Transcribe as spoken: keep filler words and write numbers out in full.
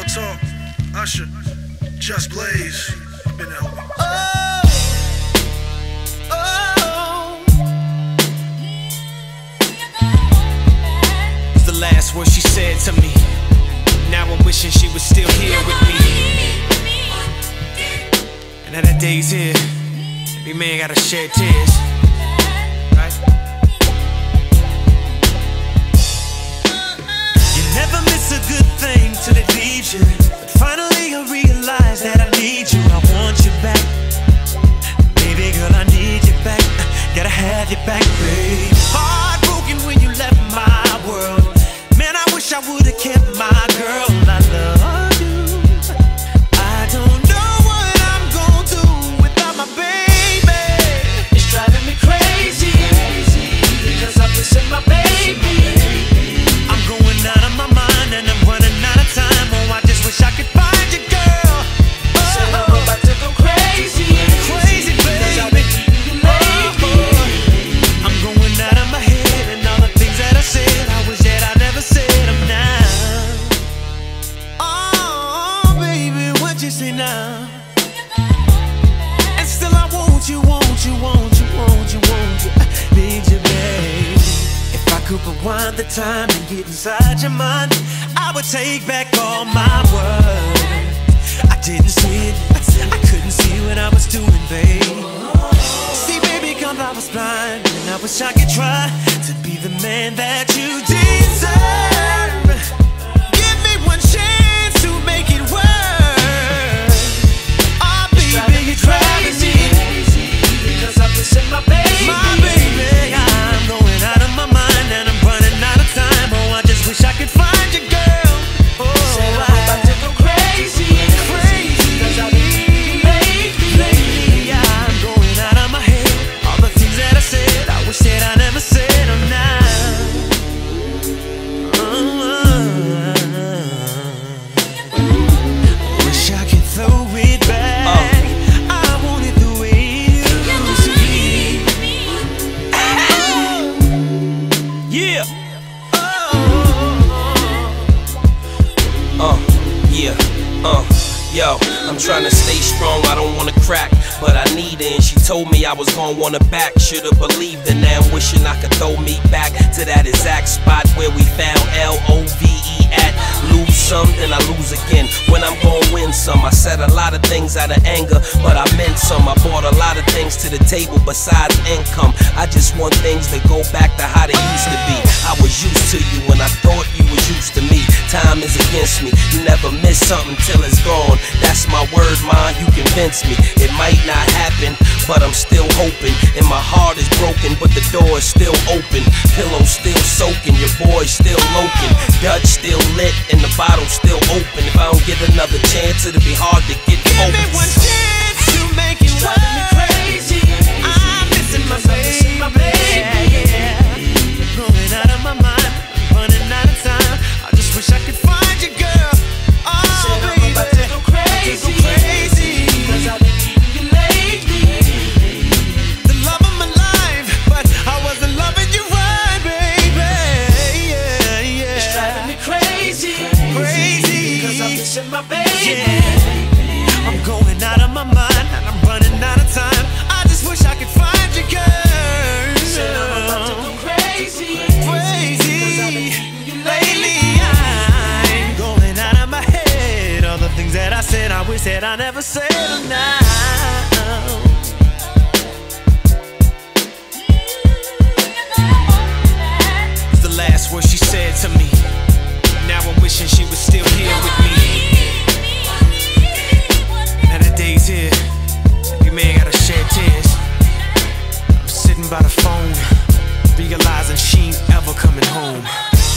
Talk, Usher, Just Blaze, been there, homie. Oh, oh. It's the last word she said to me. Now I'm wishing she was still here with me. And now that day's here, every man gotta shed tears, right? You never miss a good thing till it leaves you. But finally I realize that I need you. I want you back, baby girl, I need you back. Gotta have you back, babe. Heartbroken when you left my world. Man, I wish I would've kept my girl. I love you. I don't know what I'm gonna do without my baby. It's driving me crazy, because I'm missing my baby. I'm going out of my mind and I'm running out of time. Oh, I just wish I could find you, girl. Oh, so I'm about to go crazy, crazy, baby. Oh, I'm going out of my head and all the things that I said, I wish that I never said them now. Oh, baby, what you say now? And still I want you, want you, want you, want you, want you. I need you, babe. If I could rewind the time and get inside your mind, I would take back all my words. I didn't see it, I couldn't see what I was doing, babe. See, baby, come, I was blind, and I wish I could try to be the man that you deserve. Give me one chance to make it work. Oh, baby, you're driving me crazy, because I'm missing my baby. My baby, I'm going out of my mind and I'm running out of time. Oh, I just wish I could find you, girl. Oh, I'm about to go crazy, crazy, because I need you lately, lately. I'm going out of my head. All the things that I said, I wish that I never said them now. Wish I could throw it back. Uh. I want it the way you used to be. Oh. Yeah. Oh. Uh, yeah, uh, yo, I'm trying to stay strong, I don't wanna crack, but I need it, and she told me I was gon' wanna back. Should've believed it, now I'm wishing I could throw me back to that exact spot where we found L O V E at. Lose some, then I lose again, when I'm gon' win some. I said a lot of things out of anger, but I meant some. I brought a lot of things to the table besides income. I just want things to go back to how they used to be. I was used to you and I thought you was used to me. Time is against me, you never miss something till it's gone. That's my word, man, you convince me. It might not happen, but I'm still hoping. And my heart is broken, but the door is still open. Pillow still soaking, your boy's still loking. Dutch still lit, and the bottle's still open. If I don't get another chance, it'll be hard to get focused. Give me one chance to make it work. Driving me crazy, I'm missing my baby, my baby. Going out of my mind, I'm running out of time. I just wish I could find you, girl. Oh, baby, I'm about to go crazy, go crazy, because I've been keeping you lately. The love of my life, but I wasn't loving you right, baby. Yeah, yeah. It's driving me crazy, crazy, because I'm missing my baby. Yeah. I'm going out of my mind and I'm running out of time. I just wish I could find you, girl. Said I'm about to go crazy, crazy. Lately I'm going out of my head. All the things that I said, I wish that I never said them now. It's the last word she said to me. Now I'm wishing she was still here with me. Now the day's here, every man gotta shed tears. I'm sitting by the phone, realizing she ain't ever coming home.